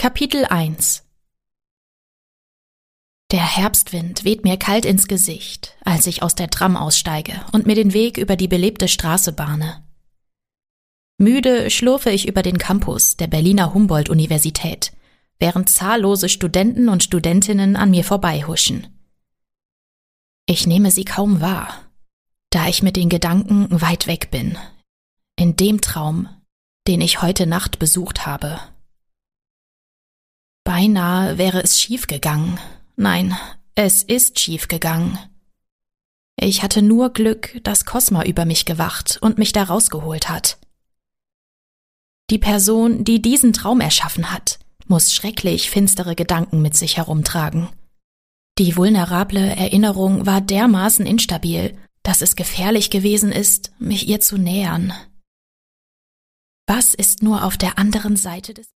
Kapitel 1. Der Herbstwind weht mir kalt ins Gesicht, als ich aus der Tram aussteige und mir den Weg über die belebte Straße bahne. Müde schlurfe ich über den Campus der Berliner Humboldt-Universität, während zahllose Studenten und Studentinnen an mir vorbeihuschen. Ich nehme sie kaum wahr, da ich mit den Gedanken weit weg bin, in dem Traum, den ich heute Nacht besucht habe. Beinahe wäre es schiefgegangen. Nein, es ist schiefgegangen. Ich hatte nur Glück, dass Cosma über mich gewacht und mich da rausgeholt hat. Die Person, die diesen Traum erschaffen hat, muss schrecklich finstere Gedanken mit sich herumtragen. Die vulnerable Erinnerung war dermaßen instabil, dass es gefährlich gewesen ist, mich ihr zu nähern. Was ist nur auf der anderen Seite des